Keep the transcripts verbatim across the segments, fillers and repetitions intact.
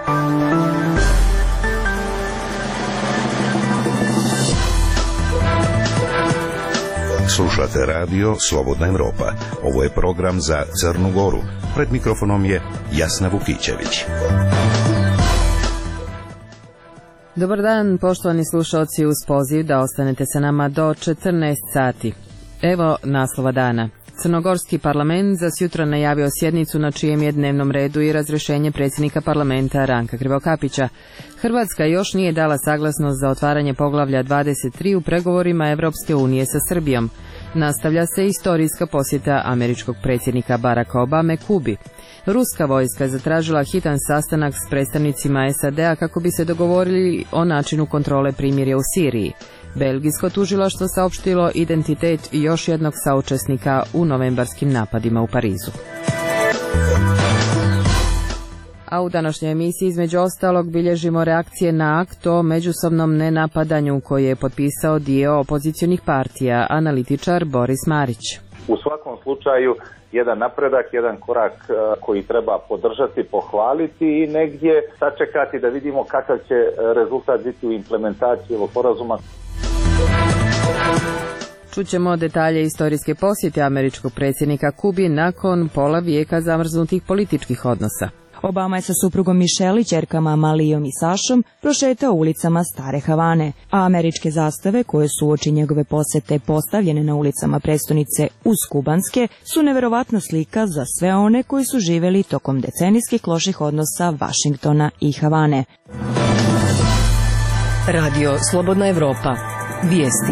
Slušate radio Slobodna Evropa. Ovo je program za Crnu Goru. Pred mikrofonom je Jasna Vukićević. Dobar dan, poštovani slušalci, uz poziv da ostanete sa nama do četrnaest sati. Evo naslova dana. Crnogorski parlament za sutra najavio sjednicu na čijem je dnevnom redu i razrješenje predsjednika parlamenta Ranka Krivokapića. Hrvatska još nije dala saglasnost za otvaranje poglavlja dvadeset tri u pregovorima Evropske unije sa Srbijom. Nastavlja se istorijska posjeta američkog predsjednika Baracka Obame Kubi. Ruska vojska je zatražila hitan sastanak s predstavnicima S A D-a kako bi se dogovorili o načinu kontrole primirja u Siriji. Belgijsko tužilaštvo saopštilo identitet još jednog saučesnika u novembarskim napadima u Parizu. A u današnjoj emisiji između ostalog bilježimo reakcije na akt o međusobnom nenapadanju koji je potpisao dio opozicionih partija, analitičar Boris Marić. U svakom slučaju jedan napredak, jedan korak koji treba podržati, pohvaliti i negdje sačekati da vidimo kakav će rezultat biti u implementaciji ovog sporazuma. Čućemo detalje istorijske posjete američkog predsjednika Kubi nakon pola vijeka zamrznutih političkih odnosa. Obama je sa suprugom Michelle i ćerkama Malijom i Sašom prošetao ulicama Stare Havane, a američke zastave koje su uoči njegove posjete postavljene na ulicama prestonice uz kubanske su neverovatna slika za sve one koji su živjeli tokom decenijskih loših odnosa Vašingtona i Havane. Radio Slobodna Evropa. Vijesti.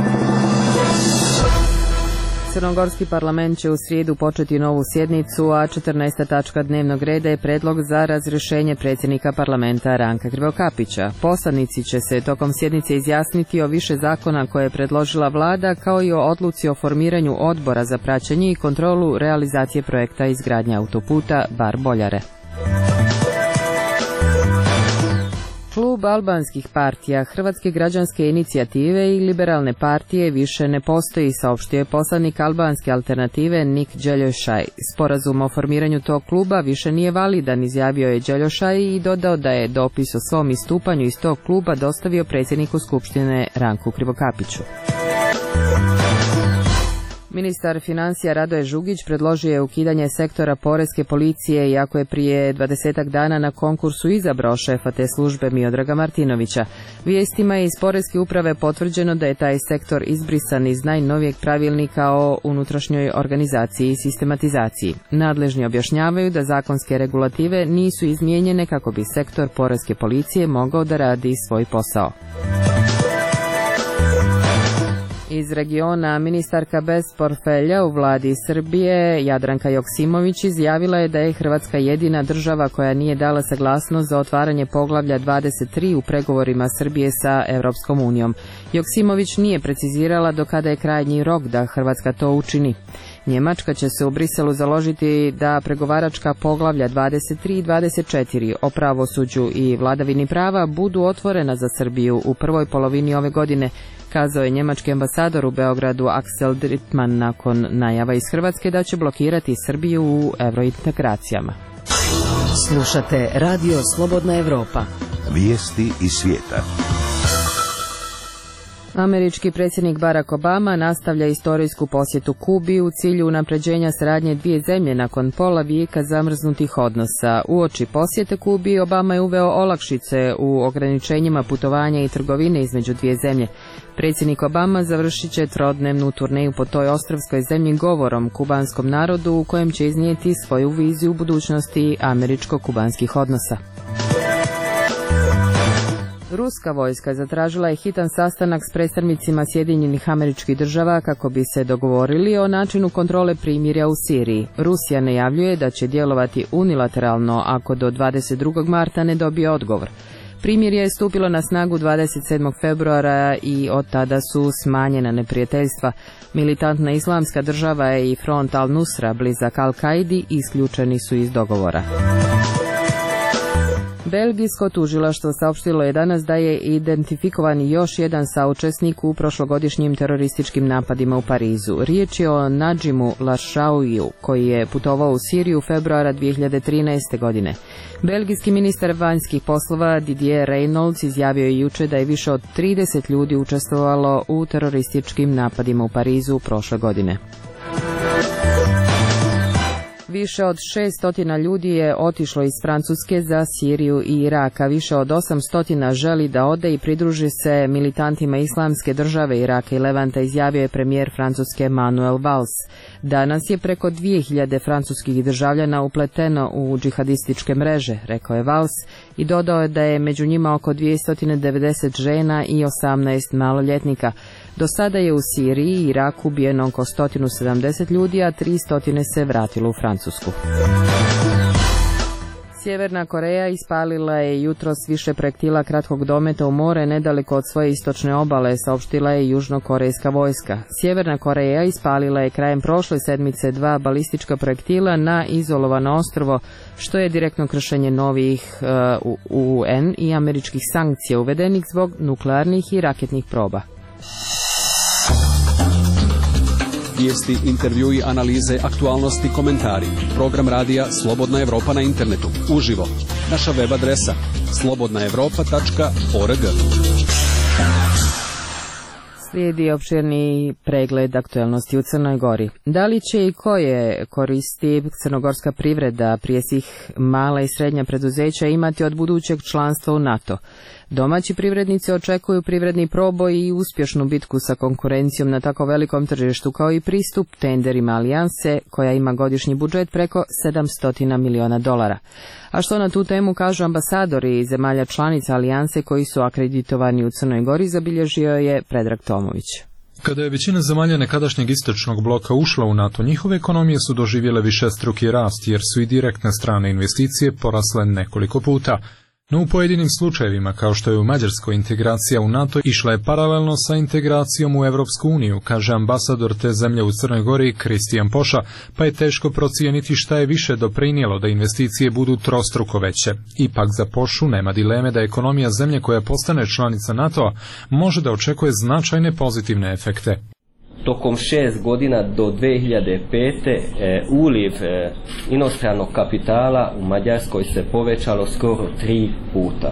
Crnogorski parlament će u srijedu početi novu sjednicu, a četrnaesta tačka dnevnog reda je predlog za razrješenje predsjednika parlamenta Ranka Krivokapića. Poslanici će se tokom sjednice izjasniti o više zakona koje je predložila vlada, kao i o odluci o formiranju odbora za praćenje i kontrolu realizacije projekta izgradnje autoputa Bar-Boljare. Klub albanskih partija, Hrvatske građanske inicijative i Liberalne partije više ne postoji, saopštio je poslanik albanske alternative Nik Đeljošaj. Sporazum o formiranju tog kluba više nije validan, izjavio je Đeljošaj i dodao da je dopis o svom istupanju iz tog kluba dostavio predsjedniku Skupštine Ranku Krivokapiću. Ministar financija Radoje Žugić predložio je ukidanje sektora poreske policije, iako je prije dvadesetak dana na konkursu izabrao šefa te službe Miodraga Martinovića. Vijestima je iz poreske uprave potvrđeno da je taj sektor izbrisan iz najnovijeg pravilnika o unutrašnjoj organizaciji i sistematizaciji. Nadležni objašnjavaju da zakonske regulative nisu izmijenjene kako bi sektor poreske policije mogao da radi svoj posao. Iz regiona ministarka bez portfelja u vladi Srbije Jadranka Joksimović izjavila je da je Hrvatska jedina država koja nije dala saglasnost za otvaranje poglavlja dvadeset tri u pregovorima Srbije sa Europskom unijom. Joksimović nije precizirala do kada je krajnji rok da Hrvatska to učini. Njemačka će se u Briselu založiti da pregovaračka poglavlja dvadeset tri i dvadeset četiri o pravosuđu i vladavini prava budu otvorena za Srbiju u prvoj polovini ove godine, kazao je njemački ambasador u Beogradu Axel Drittmann nakon najava iz Hrvatske da će blokirati Srbiju u evrointegracijama. Slušate Radio Slobodna Evropa. Vijesti iz svijeta. Američki predsjednik Barack Obama nastavlja istorijsku posjetu Kubi u cilju unapređenja saradnje dvije zemlje nakon pola vijeka zamrznutih odnosa. Uoči posjete Kubi Obama je uveo olakšice u ograničenjima putovanja i trgovine između dvije zemlje. Predsjednik Obama završit će trodnevnu turneju po toj ostrvskoj zemlji govorom kubanskom narodu u kojem će iznijeti svoju viziju budućnosti američko-kubanskih odnosa. Ruska vojska zatražila je hitan sastanak s predstavnicima Sjedinjenih Američkih Država kako bi se dogovorili o načinu kontrole primirja u Siriji. Rusija najavljuje da će djelovati unilateralno ako do dvadeset drugog marta ne dobije odgovor. Primirje je stupilo na snagu dvadeset sedmog februara i od tada su smanjena neprijateljstva. Militantna islamska država i front Al-Nusra blizak Al-Kaidi isključeni su iz dogovora. Belgijsko tužilaštvo saopštilo je danas da je identifikovan još jedan saučesnik u prošlogodišnjim terorističkim napadima u Parizu. Riječ je o Nadžimu Laršauiju, koji je putovao u Siriju februara dvije hiljade trinaeste. godine. Belgijski ministar vanjskih poslova Didier Reynders izjavio je juče da je više od trideset ljudi učestvovalo u terorističkim napadima u Parizu prošle godine. Više od šesto ljudi je otišlo iz Francuske za Siriju i Irak, a više od osamsto želi da ode i pridruži se militantima Islamske države Iraka i Levanta, izjavio je premijer Francuske Manuel Valls. Danas je preko dvije hiljade francuskih državljana upleteno u džihadističke mreže, rekao je Valls, i dodao je da je među njima oko dvjesto devedeset žena i osamnaest maloljetnika. Do sada je u Siriji i Iraku ubijeno oko sto sedamdeset ljudi, a tristo se vratilo u Francusku. Sjeverna Koreja ispalila je jutros više projektila kratkog dometa u more nedaleko od svoje istočne obale, saopštila je južnokorejska vojska. Sjeverna Koreja ispalila je krajem prošle sedmice dva balistička projektila na izolovano ostrvo, što je direktno kršenje novih uh, U N i američkih sankcija uvedenih zbog nuklearnih i raketnih proba. Vijesti, intervjui, analize, aktualnosti, komentari. Program radija Slobodna Evropa na internetu. Uživo. Naša web adresa slobodna evropa tačka org. Slijedi opširni pregled aktualnosti u Crnoj Gori. Da li će i koje koristi crnogorska privreda, prije svih mala i srednja preduzeća, imati od budućeg članstva u NATO? Domaći privrednici očekuju privredni proboj i uspješnu bitku sa konkurencijom na tako velikom tržištu, kao i pristup tenderima alijanse koja ima godišnji budžet preko sedamsto miliona dolara. A što na tu temu kažu ambasadori zemalja članica alijanse koji su akreditovani u Crnoj Gori, zabilježio je Predrag Tomović. Kada je većina zemalja nekadašnjeg istočnog bloka ušla u NATO, njihove ekonomije su doživjele višestruki rast, jer su i direktne strane investicije porasle nekoliko puta. No u pojedinim slučajevima, kao što je u Mađarskoj, integracija u NATO išla je paralelno sa integracijom u Evropsku uniju, kaže ambasador te zemlje u Crnoj Gori Kristijan Poša, pa je teško procijeniti šta je više doprinijelo da investicije budu trostruko veće. Ipak za Pošu nema dileme da ekonomija zemlje koja postane članica NATO-a može da očekuje značajne pozitivne efekte. Tokom šest godina do dvije hiljade pete e, uliv e, inostranog kapitala u Mađarskoj se povećalo skoro tri puta.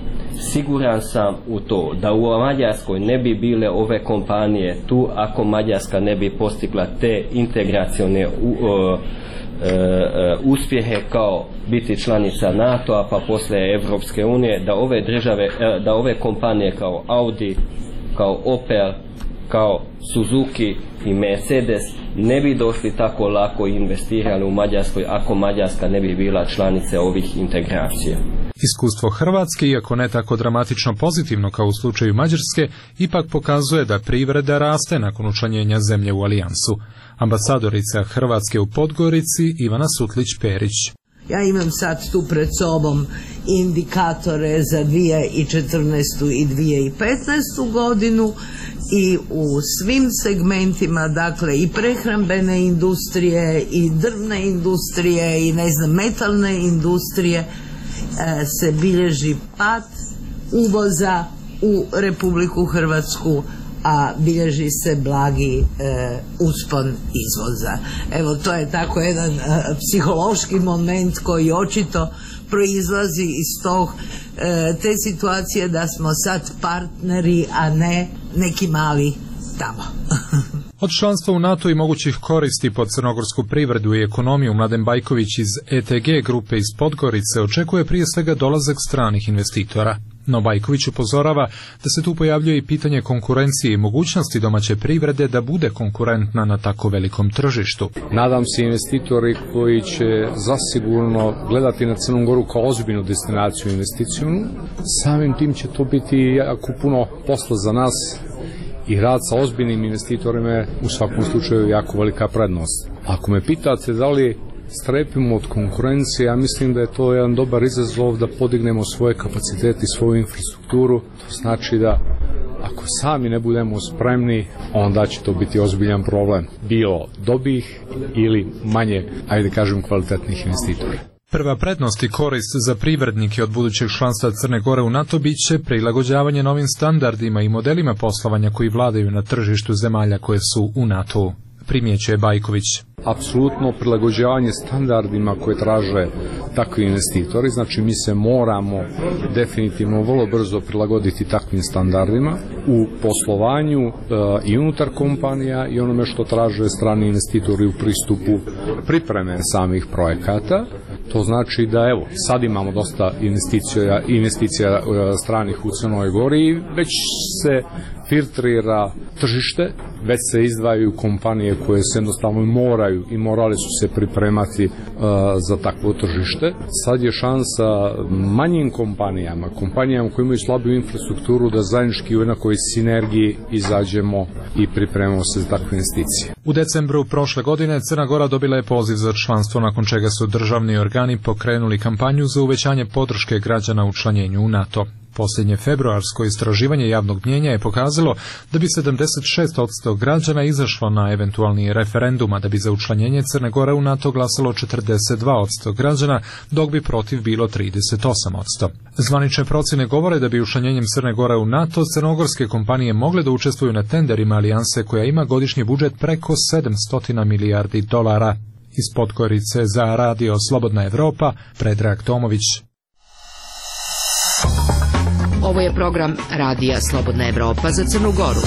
Siguran sam u to da u Mađarskoj ne bi bile ove kompanije tu ako Mađarska ne bi postigla te integracione u, o, e, e, uspjehe kao biti članica NATO-a pa poslije Evropske unije, da ove države, e, da ove kompanije kao Audi, kao Opel, kao Suzuki i Mercedes ne bi došli tako lako i investirali u Mađarskoj ako Mađarska ne bi bila članice ovih integracija. Iskustvo Hrvatske, iako ne tako dramatično pozitivno kao u slučaju Mađarske, ipak pokazuje da privreda raste nakon učlanjenja zemlje u alijansu. Ambasadorica Hrvatske u Podgorici Ivana Sutlić-Perić. Ja imam sad tu pred sobom indikatore za dvije hiljade četrnaestu i dvije hiljade petnaestu godinu i u svim segmentima, dakle i prehrambene industrije i drvne industrije i ne znam metalne industrije e, se bilježi pad uvoza u Republiku Hrvatsku, a bilježi se blagi e, uspon izvoza. Evo, to je tako jedan e, psihološki moment koji očito proizlazi iz tog e, te situacije da smo sad partneri, a ne neki mali tamo. Od članstva u NATO i mogućih koristi po crnogorsku privredu i ekonomiju Mladen Bajković iz E T G grupe iz Podgorice očekuje prije svega dolazak stranih investitora. No Bajković upozorava da se tu pojavljuje i pitanje konkurencije i mogućnosti domaće privrede da bude konkurentna na tako velikom tržištu. Nadam se investitori koji će zasigurno gledati na Crnu Goru kao ozbiljnu destinaciju investicijonu. Samim tim će to biti jako puno posla za nas i rad sa ozbiljnim investitorima je u svakom slučaju jako velika prednost. Ako me pitate da li strepimo od konkurencije, ja mislim da je to jedan dobar izazov da podignemo svoje kapacitete i svoju infrastrukturu. To znači da ako sami ne budemo spremni, onda će to biti ozbiljan problem. Bilo dobih ili manje, ajde kažem, kvalitetnih investitora. Prva prednost i korist za privrednike od budućeg članstva Crne Gore u NATO bit će prilagođavanje novim standardima i modelima poslovanja koji vladaju na tržištu zemalja koje su u NATO-u, primjećuje Bajković. Apsolutno prilagođavanje standardima koje traže takvi investitori, znači mi se moramo definitivno vrlo brzo prilagoditi takvim standardima u poslovanju e, i unutar kompanija i onome što traže strani investitori u pristupu pripreme samih projekata. To znači da evo, sad imamo dosta investicija, investicija e, stranih u Crnoj Gori i već se filtrira tržište, već se izdvajaju kompanije koje se jednostavno moraju i morali su se pripremati uh, za takvo tržište. Sad je šansa manjim kompanijama, kompanijama koje imaju slabiju infrastrukturu da zajednički u jednakoj sinergiji izađemo i pripremamo se za takve investicije. U decembru prošle godine Crna Gora dobila je poziv za članstvo, nakon čega su državni organi pokrenuli kampanju za uvećanje podrške građana učlanjenju u NATO. Posljednje februarsko istraživanje javnog mnijenja je pokazalo da bi sedamdeset šest posto građana izašlo na eventualni referendum, a da bi za učlanjenje Crne Gore u NATO glasalo četrdeset dva posto građana, dok bi protiv bilo trideset osam posto. Zvanične procjene govore da bi učlanjenjem Crne Gore u NATO crnogorske kompanije mogle da učestvuju na tenderima alijanse koja ima godišnji budžet preko sedamsto milijardi dolara. Iz Podgorice za Radio Slobodna Evropa, Predrag Tomović. Ovo je program Radija Slobodna Evropa za Crnu Goru.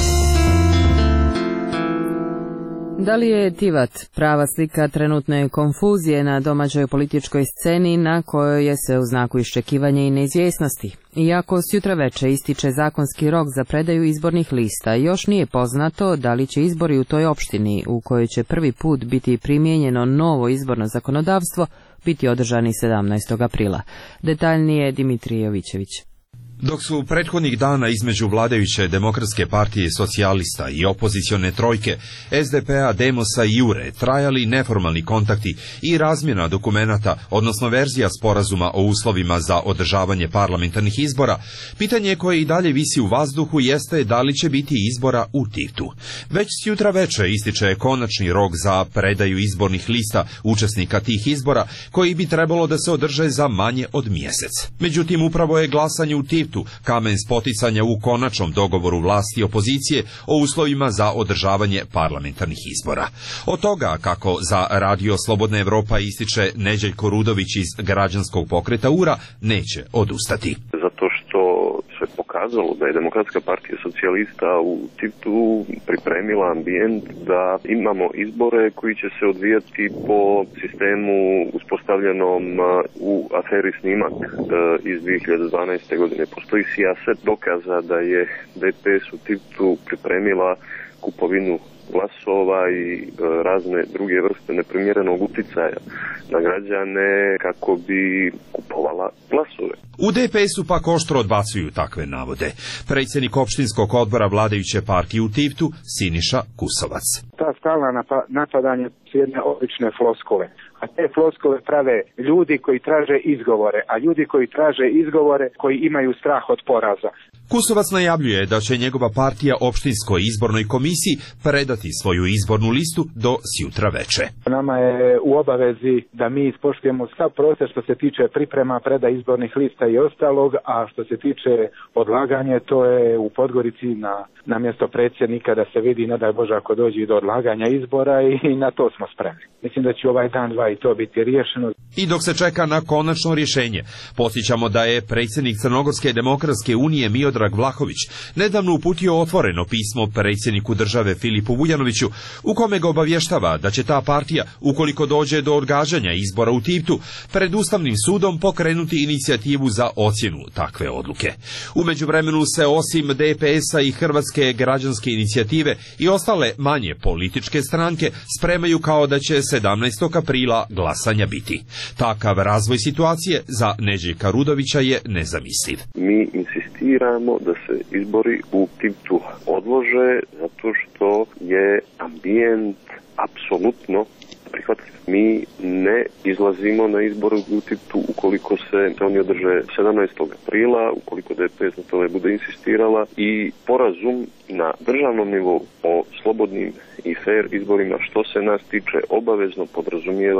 Da li je Tivat prava slika trenutne konfuzije na domaćoj političkoj sceni na kojoj je sve u znaku iščekivanja i neizvjesnosti? Iako s jutra veče ističe zakonski rok za predaju izbornih lista, još nije poznato da li će izbori u toj opštini, u kojoj će prvi put biti primijenjeno novo izborno zakonodavstvo, biti održani sedamnaestog aprila. Detaljnije Dimitrije Jovićević. Dok su prethodnih dana između vladajuće Demokratske partije socijalista i opozicione trojke S D P-a, Demosa i Jure trajali neformalni kontakti i razmjena dokumenata, odnosno verzija sporazuma o uslovima za održavanje parlamentarnih izbora, pitanje koje i dalje visi u vazduhu jeste da li će biti izbora u Tivtu. Već s jutra veče ističe konačni rok za predaju izbornih lista učesnika tih izbora, koji bi trebalo da se održe za manje od mjesec. Međutim, upravo je glasanje u Tivtu kamen spoticanja u konačnom dogovoru vlasti i opozicije o uslovima za održavanje parlamentarnih izbora. Od toga, kako za Radio Slobodna Evropa ističe Neđeljko Rudović iz građanskog pokreta U R A, neće odustati. Zato što se pokazalo da je Demokratska partija socijalista u Tivtu pripremila ambijent da imamo izbore koji će se odvijati po sistemu uspostavljenom u aferi Snimak iz dvije hiljade dvanaeste. godine. Postoji sijaset dokaza da je D P S u Tivtu pripremila kupovinu glasova i e, razne druge vrste neprimjerenog uticaja na građane kako bi kupovala glasove. U D P S-u pak oštro odbacuju takve navode. Predsjednik opštinskog odbora vladajuće partije u Tivtu, Siniša Kusovac. Ta stalna napadanje su jedne obične floskule. A te floskule prave ljudi koji traže izgovore, a ljudi koji traže izgovore koji imaju strah od poraza. Kusovac najavljuje da će njegova partija opštinskoj izbornoj komisiji predati svoju izbornu listu do sjutra veče. Nama je u obavezi da mi ispoštujemo sav proces što se tiče priprema, preda izbornih lista i ostalog, a što se tiče odlaganja, to je u Podgorici na, na mjesto predsjednika da se vidi, ne daj Bože, ako dođe do odlaganja izbora, i na to smo spremni. Mislim da će ovaj dan, dva i to biti riješeno. I dok se čeka na konačno rješenje, podsjećamo da je predsjednik Crnogorske demokratske unije Miodrag Vlahović nedavno uputio otvoreno pismo predsjedniku države Filipu Vujanoviću, u kome ga obavještava da će ta partija, ukoliko dođe do odgađanja izbora u Tivtu, pred Ustavnim sudom pokrenuti inicijativu za ocjenu takve odluke. U međuvremenu se osim D P S-a i Hrvatske građanske inicijative i ostale manje političke stranke spremaju kao da će sedamnaestog aprila glasanja biti. Takav razvoj situacije za Neđeljka Rudovića je nezamisliv. Mi insistiramo da se izbori u Tivtu odlože zato što je ambijent apsolutno prihvatljiv. Mi ne izlazimo na izbore u Tivtu ukoliko se oni održe sedamnaestog aprila, ukoliko D P S na tome bude insistirala, i porazum na državnom nivou o slobodnim i fair izborima što se nas tiče obavezno podrazumijeva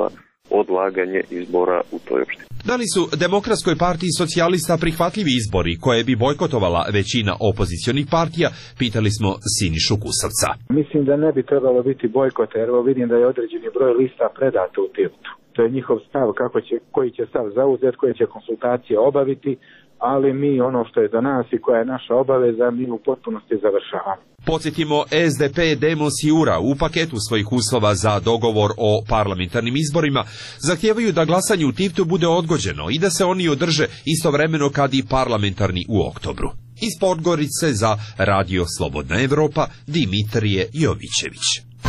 odlaganje izbora u toj opštini. Da li su Demokratskoj partiji socijalista prihvatljivi izbori koje bi bojkotovala većina opozicionih partija, pitali smo Sinišu Kusavca. Mislim da ne bi trebalo biti bojkot, jer vidim da je određeni broj lista predato u tiltu. To je njihov stav kako će, koji će stav zauzeti, koje će konsultacije obaviti, ali mi ono što je za nas i koja je naša obaveza, mi u potpunosti završavamo. Podsjetimo, S D P, Demos i U R A u paketu svojih uslova za dogovor o parlamentarnim izborima zahtijevaju da glasanje u Tivtu bude odgođeno i da se oni održe istovremeno kad i parlamentarni u oktobru. Iz Podgorice za Radio Slobodna Evropa, Dimitrije Jovićević.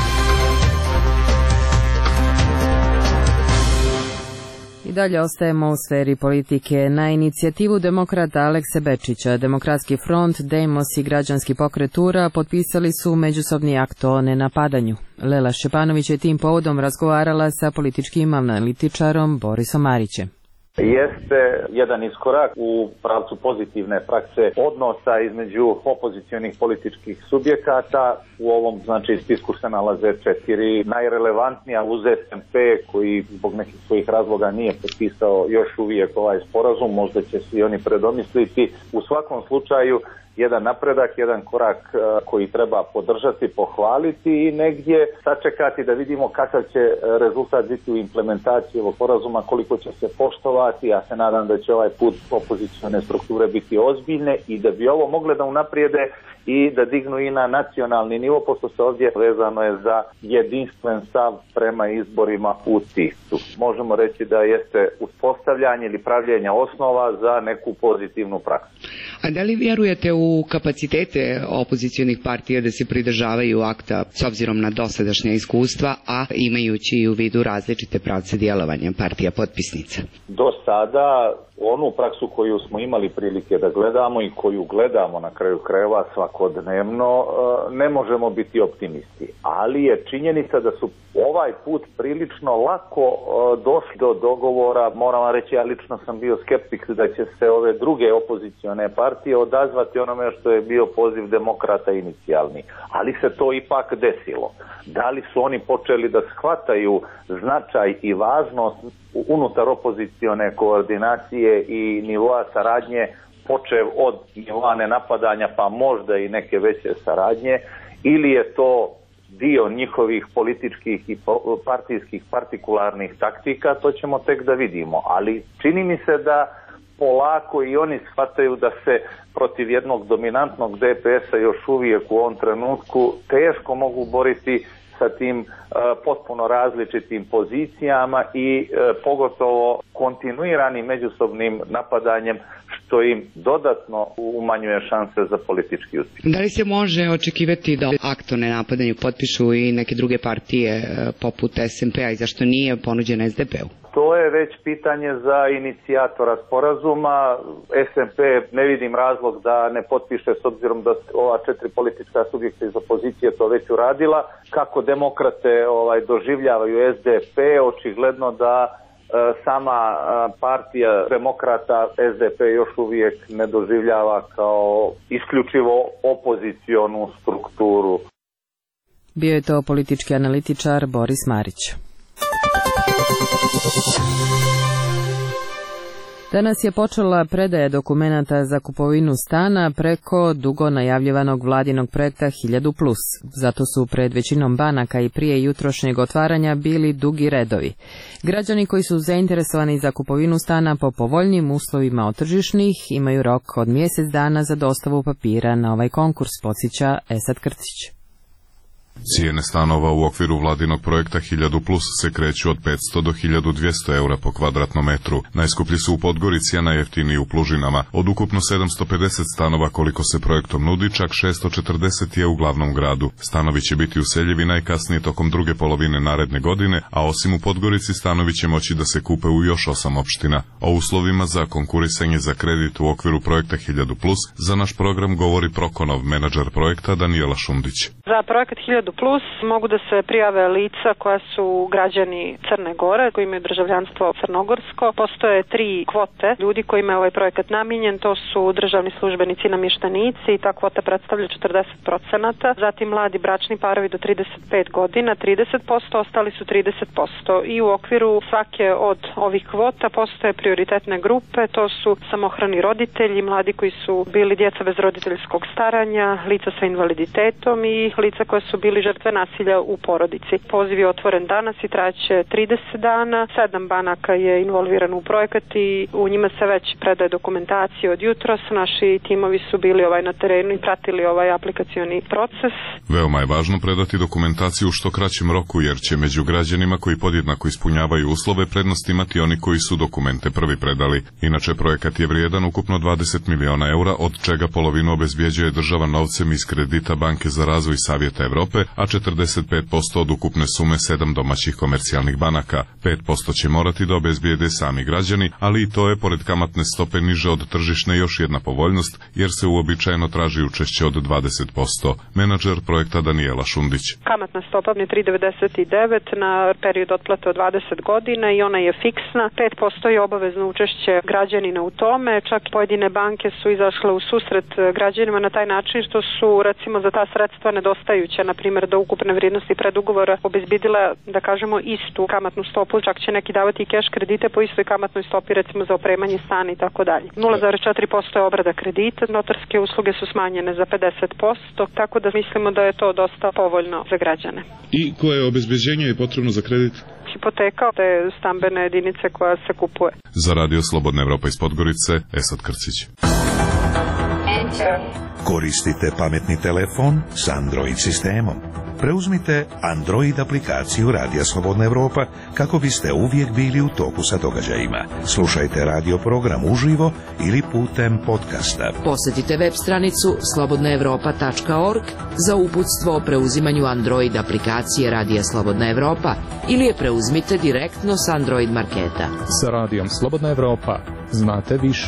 I dalje ostajemo u sferi politike. Na inicijativu demokrata Alekse Bečića, Demokratski front, Demos i Građanski pokret U R A potpisali su međusobni akt o nenapadanju. Lela Šćepanović je tim povodom razgovarala sa političkim analitičarom Borisom Marićem. Jeste jedan iskorak u pravcu pozitivne prakse odnosa između opozicionih političkih subjekata. U ovom znači spisku se nalaze četiri najrelevantnija uz S M P koji zbog nekih svojih razloga nije potpisao još uvijek ovaj sporazum, možda će se i oni predomisliti. U svakom slučaju jedan napredak, jedan korak koji treba podržati, pohvaliti i negdje sačekati da vidimo kakav će rezultat biti u implementaciji ovog sporazuma, koliko će se poštovati. Ja se nadam da će ovaj put opozicione strukture biti ozbiljne i da bi ovo mogle da unaprijede i da dignu i na nacionalni nivo, pošto se ovdje vezano je za jedinstven stav prema izborima u Tivtu. Možemo reći da jeste uspostavljanje ili pravljenje osnova za neku pozitivnu praksu. A da li vjerujete u kapacitete opozicionih partija da se pridržavaju akta s obzirom na dosadašnja iskustva, a imajući i u vidu različite pravce djelovanja partija potpisnica? Do sada onu praksu koju smo imali prilike da gledamo i koju gledamo na kraju krajeva svakodnevno, ne možemo biti optimisti. Ali je činjenica da su ovaj put prilično lako došli do dogovora. Moram vam reći, ja lično sam bio skeptik da će se ove druge opozicione partije odazvati onome što je bio poziv demokrata inicijalni. Ali se to ipak desilo. Da li su oni počeli da shvataju značaj i važnost unutar opozicione koordinacije i nivoa saradnje, počev od nivoa nenapadanja pa možda i neke veće saradnje, ili je to dio njihovih političkih i partijskih partikularnih taktika, to ćemo tek da vidimo. Ali čini mi se da polako i oni shvataju da se protiv jednog dominantnog D P S-a još uvijek u ovom trenutku teško mogu boriti sa tim uh, potpuno različitim pozicijama i uh, pogotovo kontinuiranim međusobnim napadanjem, što im dodatno umanjuje šanse za politički uspjeh. Da li se može očekivati da akt o nenapadanju potpišu i neke druge partije uh, poput S M P-a i zašto nije ponuđen S D P-u? To je već pitanje za inicijatora sporazuma. S M P ne vidim razlog da ne potpiše, s obzirom da ova četiri politička subjekta iz opozicije to već uradila. Kako demokrate ovaj, doživljavaju S D P, očigledno da e, sama e, partija demokrata S D P još uvijek ne doživljava kao isključivo opozicionu strukturu. Bio je to politički analitičar Boris Marić. Danas je počela predaja dokumenata za kupovinu stana preko dugo najavljivanog vladinog projekta hiljadu plus. Zato su pred većinom banaka i prije jutrošnjeg otvaranja bili dugi redovi. Građani koji su zainteresovani za kupovinu stana po povoljnim uslovima od tržišnih imaju rok od mjesec dana za dostavu papira na ovaj konkurs, podsjeća Esad Krcić. Cijene stanova u okviru vladinog projekta hiljadu plus se kreću od petsto do hiljadu dvjesto eura po kvadratnom metru. Najskuplji su u Podgorici, a najjeftiniji u Plužinama. Od ukupno sedamsto pedeset stanova koliko se projektom nudi, čak šesto četrdeset je u glavnom gradu. Stanovi će biti useljivi najkasnije tokom druge polovine naredne godine, a osim u Podgorici stanovi će moći da se kupe u još osam opština. O uslovima za konkurisanje za kredit u okviru projekta hiljadu plus za naš program govori Prokonov, menadžer projekta Danijela Šundić. Za projekat hiljadu hiljadu plus mogu da se prijave lica koja su građani Crne Gore, koji imaju državljanstvo crnogorsko. Postoje tri kvote ljudi kojima je ovaj projekat namijenjen, to su državni službenici i namještenici i ta kvota predstavlja četrdeset procenata. Zatim mladi bračni parovi do trideset pet godina, trideset posto, ostali su trideset posto. I u okviru svake od ovih kvota postoje prioritetne grupe, to su samohrani roditelji, mladi koji su bili djeca bez roditeljskog staranja, lica sa invaliditetom i lica koje su bili žrtve nasilja u porodici. Poziv je otvoren danas i trajaće trideset dana. Sedam banaka je involvirano u projekat i u njima se već predaje dokumentacija od jutros. Naši timovi su bili ovaj na terenu i pratili ovaj aplikacioni proces. Veoma je važno predati dokumentaciju u što kraćem roku, jer će među građanima koji podjednako ispunjavaju uslove prednost imati oni koji su dokumente prvi predali. Inače, projekat je vrijedan ukupno dvadeset miliona eura, od čega polovinu obezbjeđuje država novcem iz kredita Banke za razvoj Savjeta Evrope, a četrdeset pet posto od ukupne sume sedam domaćih komercijalnih banaka. pet posto će morati da obezbijede sami građani, ali i to je pored kamatne stope niže od tržišne još jedna povoljnost, jer se uobičajeno traži učešće od dvadeset posto. Menadžer projekta Danijela Šundić. Kamatna stopa je tri zarez devedeset devet na period otplate od dvadeset godina i ona je fiksna. pet posto je obavezno učešće građanina u tome. Čak pojedine banke su izašle u susret građanima na taj način što su recimo za ta sredstva nedostajuća, na primjer do ukupne vrijednosti predugovora obezbidila, da kažemo, istu kamatnu stopu. Čak će neki davati i keš kredite po istoj kamatnoj stopi, recimo za opremanje stana i tako dalje. nula zarez četiri posto je obrada kredita, notarske usluge su smanjene za pedeset posto, tako da mislimo da je to dosta povoljno za građane. I koje obezbeđenje je potrebno za kredit? Hipoteka, te stambene jedinice koja se kupuje. Za Radio Slobodna Evropa iz Podgorice, Esad Krcić. Koristite pametni telefon s Android sistemom. Preuzmite Android aplikaciju Radija Slobodna Evropa kako biste uvijek bili u toku sa događajima. Slušajte radio program uživo ili putem podcasta. Posjetite web stranicu slobodna evropa tačka org za uputstvo o preuzimanju Android aplikacije Radija Slobodna Evropa ili je preuzmite direktno s Android marketa. Sa Radijom Slobodna Evropa znate više.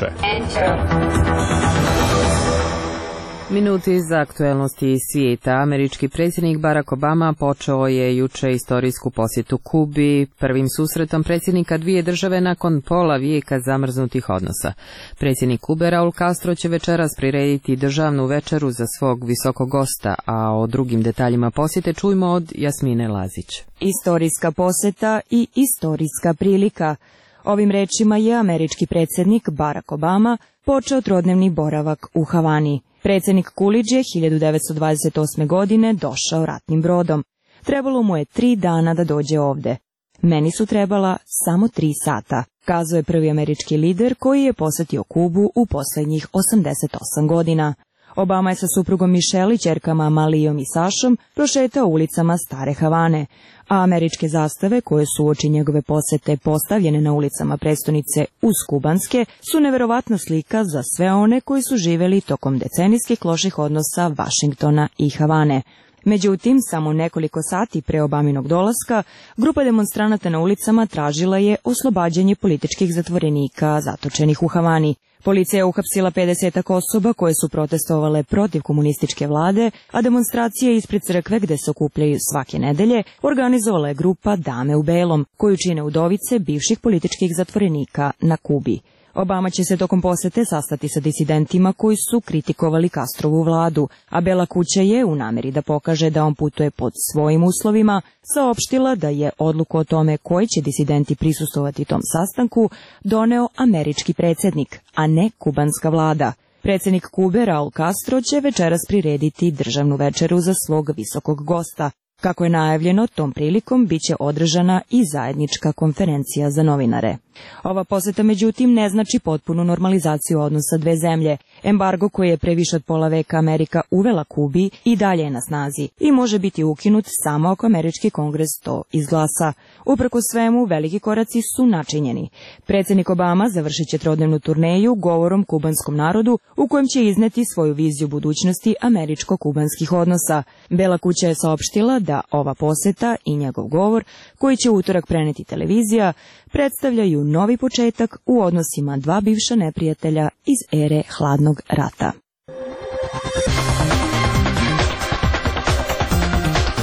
Minuti za aktuelnosti iz svijeta. Američki predsjednik Barack Obama počeo je juče istorijsku posjetu Kubi, prvim susretom predsjednika dvije države nakon pola vijeka zamrznutih odnosa. Predsjednik Kube Raul Castro će večeras prirediti državnu večeru za svog visokog gosta, a o drugim detaljima posjete čujmo od Jasmine Lazić. Istorijska posjeta i istorijska prilika. Ovim rečima je američki predsjednik Barack Obama počeo trodnevni boravak u Havani. Predsjednik Coolidge je hiljadu devetsto dvadeset osme. godine došao ratnim brodom. Trebalo mu je tri dana da dođe ovde. Meni su trebala samo tri sata, kazao je prvi američki lider koji je posjetio Kubu u posljednjih osamdeset osam godina. Obama je sa suprugom Michelle i ćerkama Malijom i Sašom prošetao ulicama Stare Havane, a američke zastave koje su uoči njegove posjete postavljene na ulicama prestonice uz kubanske su neverovatna slika za sve one koji su živjeli tokom decenijskih loših odnosa Vašingtona i Havane. Međutim, samo nekoliko sati pre Obaminog dolaska, grupa demonstranata na ulicama tražila je oslobađanje političkih zatvorenika zatočenih u Havani. Policija je uhapsila pedesetak osoba koje su protestovale protiv komunističke vlade, a demonstracije ispred crkve gde se okupljaju svake nedelje organizovala je grupa Dame u belom, koju čine udovice bivših političkih zatvorenika na Kubi. Obama će se tokom posete sastati sa disidentima koji su kritikovali Castrovu vladu, a Bela kuća je, u nameri da pokaže da on putuje pod svojim uslovima, saopštila da je odluku o tome koji će disidenti prisustovati tom sastanku doneo američki predsjednik, a ne kubanska vlada. Predsjednik Kube Raul Castro će večeras prirediti državnu večeru za svog visokog gosta. Kako je najavljeno, tom prilikom biće održana i zajednička konferencija za novinare. Ova posjeta međutim ne znači potpunu normalizaciju odnosa dve zemlje. Embargo koji je pre više od pola veka Amerika uvela Kubi i dalje je na snazi i može biti ukinut samo ako američki kongres to izglasa. Uprkos svemu, veliki koraci su načinjeni. Predsjednik Obama završit će trodnevnu turneju govorom kubanskom narodu u kojem će izneti svoju viziju budućnosti američko-kubanskih odnosa. Bela kuća je saopštila da ova posjeta i njegov govor, koji će u utorak preneti televizija, predstavljaju novi početak u odnosima dva bivša neprijatelja iz ere hladnog rata.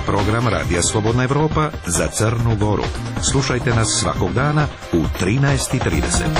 program Radija Slobodna Evropa za Crnu Goru. Slušajte nas svakog dana u trinaest i trideset.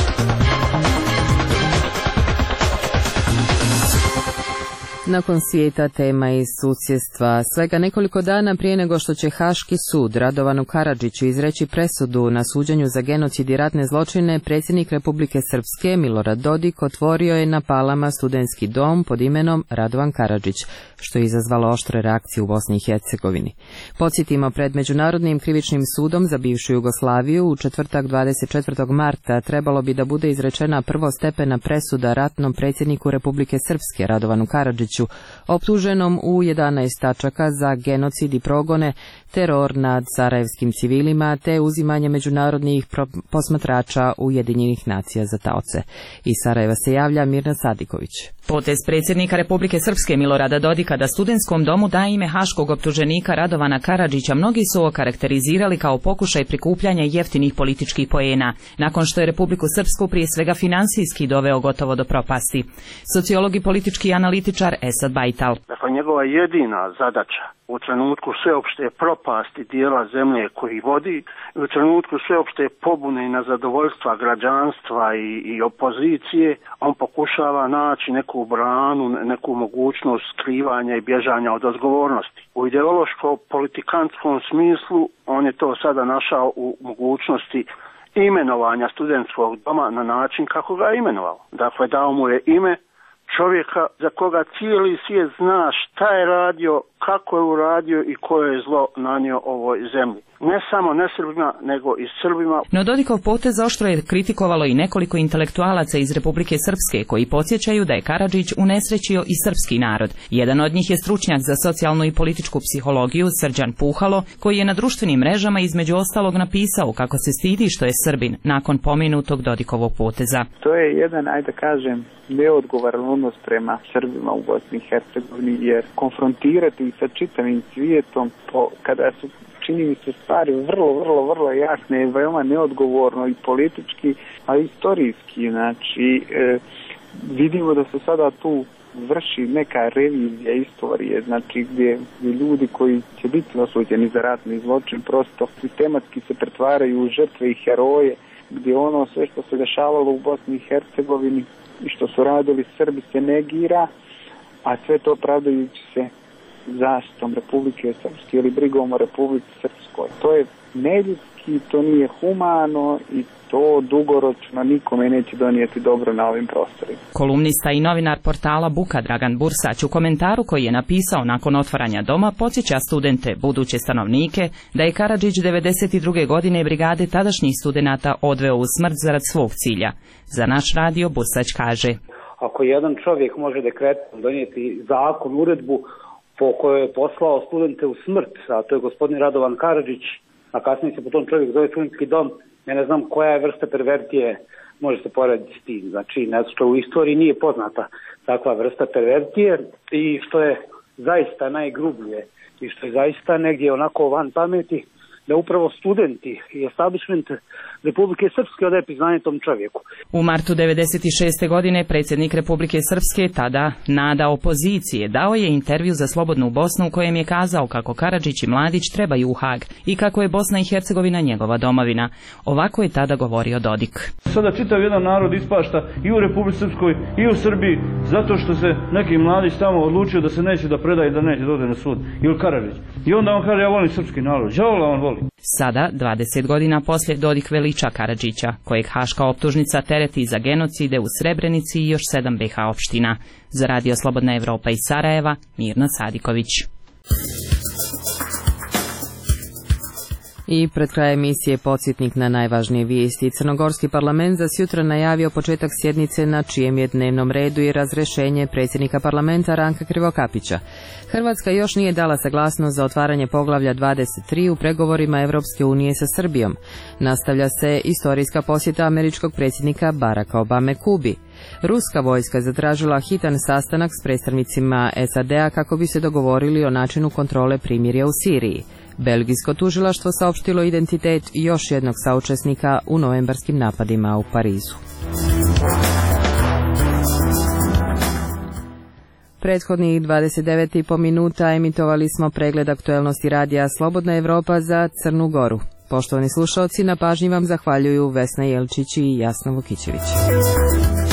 Nakon svijeta, tema iz susjedstva. Svega nekoliko dana prije nego što će Haški sud Radovanu Karadžiću izreći presudu na suđenju za genocid i ratne zločine, predsjednik Republike Srpske Milorad Dodik otvorio je na Palama studentski dom pod imenom Radovan Karadžić, što je izazvalo oštre reakcije u Bosni i Hercegovini. Podsjetimo, pred Međunarodnim krivičnim sudom za bivšu Jugoslaviju u četvrtak dvadeset četvrtog marta trebalo bi da bude izrečena prvostepena presuda ratnom predsjedniku Republike Srpske Radovanu Karadžiću, optuženom u jedanaest tačaka za genocid i progone, teror nad sarajevskim civilima te uzimanje međunarodnih posmatrača Ujedinjenih nacija za taoce. Iz Sarajeva se javlja Mirna Sadiković. Potez predsjednika Republike Srpske Milorada Dodika da studentskom domu da ime haškog optuženika Radovana Karadžića mnogi su okarakterizirali kao pokušaj prikupljanja jeftinih političkih poena, nakon što je Republiku Srpsku prije svega finansijski doveo gotovo do propasti. Sociolog i politički analitičar Esad Bajtal. Dakle, njegova jedina zadaća u trenutku sveopšte propasti dijela zemlje koji vodi i u trenutku sveopšte pobune i nezadovoljstva građanstva i, i opozicije, on pokušava naći neku branu, neku mogućnost skrivanja i bježanja od odgovornosti. U ideološko-politikantskom smislu on je to sada našao u mogućnosti imenovanja studentskog doma na način kako ga je imenovao. Dakle, dao mu je ime čovjeka za koga cijeli svijet zna šta je radio, kako je uradio i koje je zlo nanio ovoj zemlji. Ne samo nesrbima, nego i Srbima. No Dodikov potez oštro je kritikovalo i nekoliko intelektualaca iz Republike Srpske koji podsjećaju da je Karadžić unesrećio i srpski narod. Jedan od njih je stručnjak za socijalnu i političku psihologiju Srđan Puhalo, koji je na društvenim mrežama između ostalog napisao kako se stidi što je Srbin nakon pomenutog Dodikovog poteza. To je jedan, ajde da kažem, neodgovoran odnos prema Srbima u Bosni i Hercegovini, jer konfrontirati sa čitavim svijetom po, kada su, čini mi se, stvari vrlo, vrlo, vrlo jasne i veoma neodgovorno i politički, a i istorijski. Znači, e, vidimo da se sada tu vrši neka revizija istorije, znači gdje, gdje ljudi koji će biti osuđeni za ratni zločin prosto sistematski se pretvaraju u žrtve i heroje, gdje ono sve što se dešavalo u Bosni i Hercegovini i što su radili Srbi se negira, a sve to pravdajući se zaštitom Republike Srpske ili brigom o Republici Srpskoj. To je neljudski, to nije humano i to dugoročno nikome neće donijeti dobro na ovim prostorima. Kolumnista i novinar portala Buka Dragan Bursać u komentaru koji je napisao nakon otvaranja doma podsjeća studente, buduće stanovnike, da je Karadžić devedeset druge godine brigade tadašnjih studenata odveo u smrt zarad svog cilja. Za naš radio Bursać kaže: ako jedan čovjek može dekretom donijeti zakon, uredbu po kojoj je poslao studente u smrt, a to je gospodin Radovan Karadžić, a kasnije se po tom čovjek zove studentski dom, ja ne znam koja je vrsta pervertije može se porediti s tim. Znači, nešto u istoriji nije poznata takva vrsta pervertije i što je zaista najgrublje i što je zaista negdje onako van pameti, da upravo studenti i establishment Republike Srpske odaje priznanje tom čovjeku. U martu devedeset šeste godine predsjednik Republike Srpske, tada nada opozicije, dao je intervju za Slobodnu Bosnu u kojem je kazao kako Karadžić i Mladić trebaju u Hag i kako je Bosna i Hercegovina njegova domovina. Ovako je tada govorio Dodik. Sada čitav jedan narod ispašta i u Republici Srpskoj i u Srbiji zato što se neki Mladić tamo odlučio da se neće da predaje, da neće da ode na sud. Ili Karadžić. I onda on kaže: ja volim srpski narod. Žalola on voli. Sada, dvadeset godina poslije, Dodik veliča Karadžića, kojeg haška optužnica tereti za genocide u Srebrenici i još sedam be ha opština. Za Radio Slobodna Evropa iz Sarajeva, Mirna Sadiković. I pred kraj emisije podsjetnik na najvažnije vijesti. Crnogorski parlament za sutra najavio početak sjednice na čijem je dnevnom redu i razrješenje predsjednika parlamenta Ranka Krivokapića. Hrvatska još nije dala saglasnost za otvaranje poglavlja dvadeset tri u pregovorima Europske unije sa Srbijom. Nastavlja se istorijska posjeta američkog predsjednika Baracka Obame Kubi. Ruska vojska zatražila hitan sastanak s predstavnicima es a de a kako bi se dogovorili o načinu kontrole primirja u Siriji. Belgijsko tužilaštvo saopštilo identitet još jednog saučesnika u novembarskim napadima u Parizu. Prethodnih dvadeset devet i po minuta emitovali smo pregled aktuelnosti radija Slobodna Evropa za Crnu Goru. Poštovani slušalci, na pažnji vam zahvaljuju Vesna Jelčić i Jasna Vukićević.